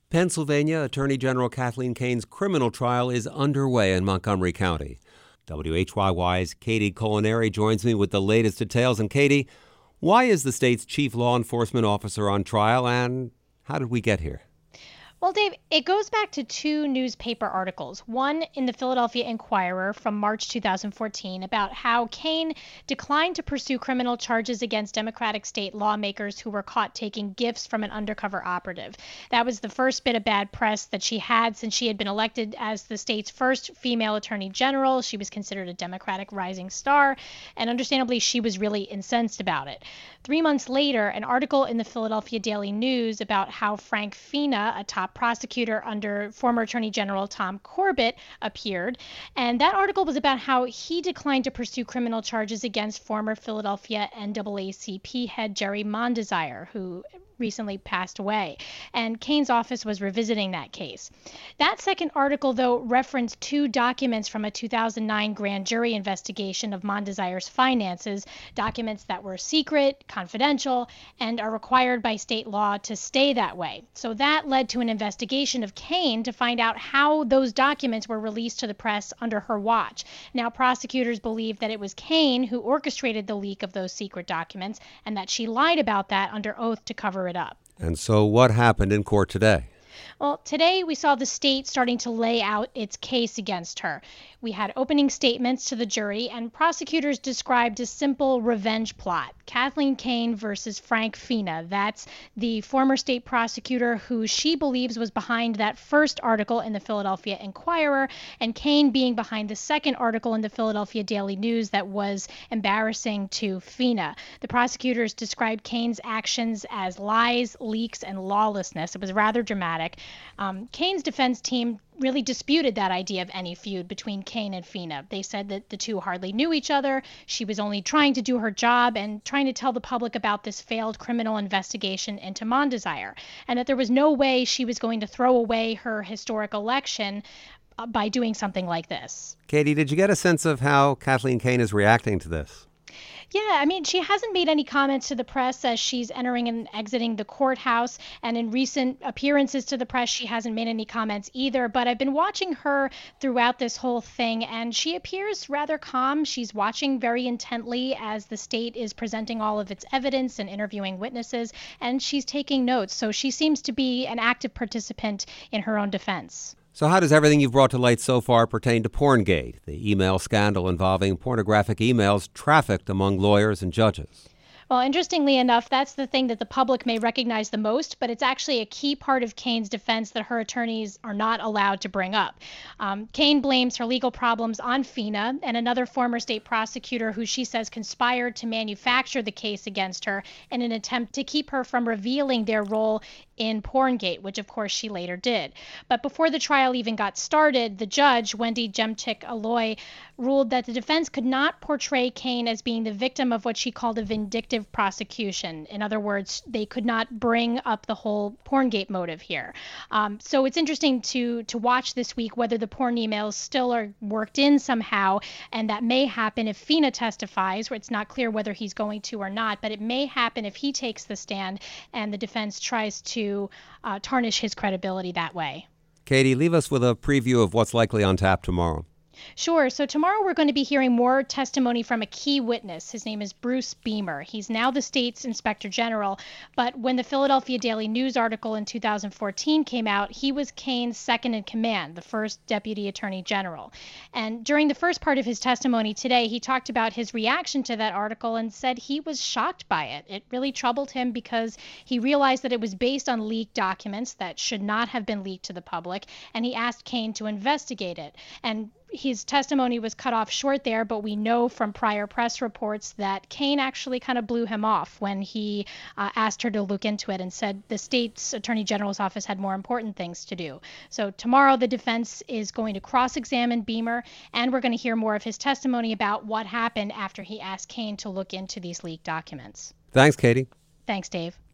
Pennsylvania Attorney General Kathleen Kane's criminal trial is underway in Montgomery County. WHYY's Katie Culinary joins me with the latest details. And Katie, why is the state's chief law enforcement officer on trial, and how did we get here? Well, Dave, it goes back to two newspaper articles. One in the Philadelphia Inquirer from March 2014 about how Kane declined to pursue criminal charges against Democratic state lawmakers who were caught taking gifts from an undercover operative. That was the first bit of bad press that she had since she had been elected as the state's first female attorney general. She was considered a Democratic rising star, and understandably, she was really incensed about it. 3 months later, an article in the Philadelphia Daily News about how Frank Fina, a top prosecutor under former Attorney General Tom Corbett, appeared. And that article was about how he declined to pursue criminal charges against former Philadelphia NAACP head Jerry Mondesire, who recently passed away. And Kane's office was revisiting that case. That second article, though, referenced two documents from a 2009 grand jury investigation of Mondesire's finances, documents that were secret, confidential, and are required by state law to stay that way. So that led to an investigation of Kane to find out how those documents were released to the press under her watch. Now, prosecutors believe that it was Kane who orchestrated the leak of those secret documents and that she lied about that under oath to cover it up. And so what happened in court today? Well, today we saw the state starting to lay out its case against her. We had opening statements to the jury, and prosecutors described a simple revenge plot. Kathleen Kane versus Frank Fina. That's the former state prosecutor who she believes was behind that first article in the Philadelphia Inquirer, and Kane being behind the second article in the Philadelphia Daily News that was embarrassing to Fina. The prosecutors described Kane's actions as lies, leaks, and lawlessness. It was rather dramatic. Kane's defense team really disputed that idea of any feud between Kane and Fina. They said that the two hardly knew each other. She was only trying to do her job and trying to tell the public about this failed criminal investigation into Mondesire, and that there was no way she was going to throw away her historic election by doing something like this. Katie, did you get a sense of how Kathleen Kane is reacting to this? Yeah, I mean, she hasn't made any comments to the press as she's entering and exiting the courthouse. And in recent appearances to the press, she hasn't made any comments either. But I've been watching her throughout this whole thing, and she appears rather calm. She's watching very intently as the state is presenting all of its evidence and interviewing witnesses, and she's taking notes. So she seems to be an active participant in her own defense. So how does everything you've brought to light so far pertain to Porngate, the email scandal involving pornographic emails trafficked among lawyers and judges? Well, interestingly enough, that's the thing that the public may recognize the most, but it's actually a key part of Kane's defense that her attorneys are not allowed to bring up. Kane blames her legal problems on Fina and another former state prosecutor who she says conspired to manufacture the case against her in an attempt to keep her from revealing their role in Porngate, which of course she later did. But before the trial even got started, the judge, Wendy Jemtik-Aloy, ruled that the defense could not portray Kane as being the victim of what she called a vindictive prosecution. In other words, they could not bring up the whole Porngate motive here. So it's interesting to watch this week whether the porn emails still are worked in somehow, and that may happen if Fina testifies, where it's not clear whether he's going to or not, but it may happen if he takes the stand and the defense tries to tarnish his credibility that way. Katie, leave us with a preview of what's likely on tap tomorrow. Sure. So tomorrow we're going to be hearing more testimony from a key witness. His name is Bruce Beamer. He's now the state's inspector general, but when the Philadelphia Daily News article in 2014 came out, he was Kane's second in command, the first deputy attorney general. And during the first part of his testimony today, he talked about his reaction to that article and said he was shocked by it. It really troubled him because he realized that it was based on leaked documents that should not have been leaked to the public, and he asked Kane to investigate it. And his testimony was cut off short there, but we know from prior press reports that Kane actually kind of blew him off when he asked her to look into it and said the state's attorney general's office had more important things to do. So tomorrow the defense is going to cross-examine Beamer, and we're going to hear more of his testimony about what happened after he asked Kane to look into these leaked documents. Thanks, Katie. Thanks, Dave.